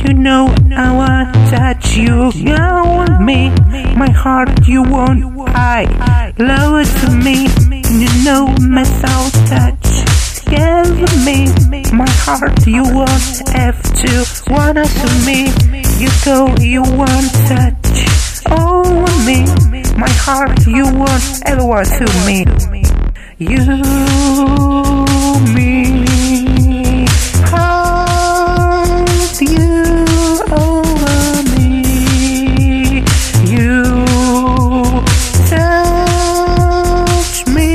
You know I want touch you. You want me, my heart you want. I love it to me. You know my soul touch. Give me my heart you want. F2 wanna to me. You go you want touch. Oh me, my heart you want. Everyone to me. You me. Heart you over me. You touch me.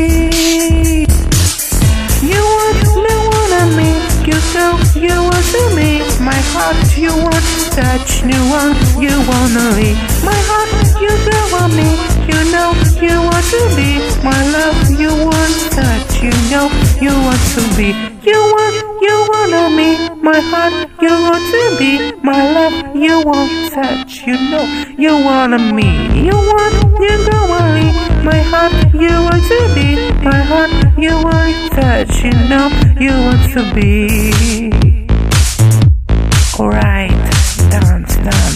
You want me. You go you want to me. My heart you want touch. You want me. My heart you go on me. You know you want to be. My love you want touch. You know you want to be. You wanna me. My heart you want to be. My love you want touch. You know you wanna me. You go on me. My heart you want to be. My heart you want touch. You know you want to be. Alright, dance,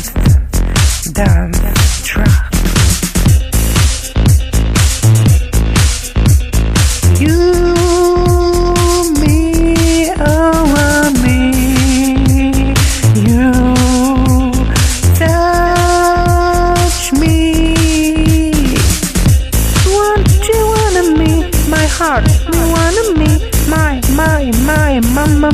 track. You, me, over me. You touch me. Want you wanna me? My heart, you wanna me? My, mama.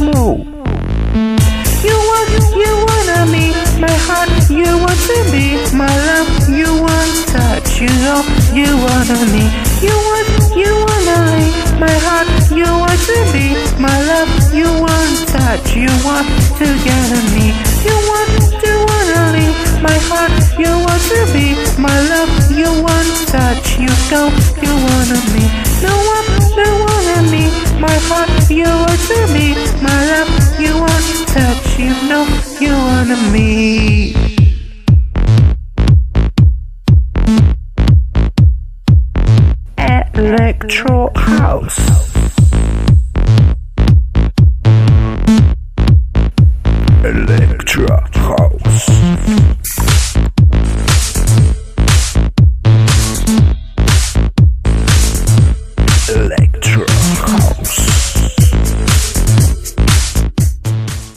You wanna me, my heart, you want to be, my love, you want touch, you know, you wanna me, you wanna me, my heart, you want to be, my love, you want touch, you want together me, you wanna me, my heart, you want to be, my love, you want touch, you go, you wanna me, no wanna me, my heart, you want to be, my love, you want touch, you know, you wanna me. Electro House.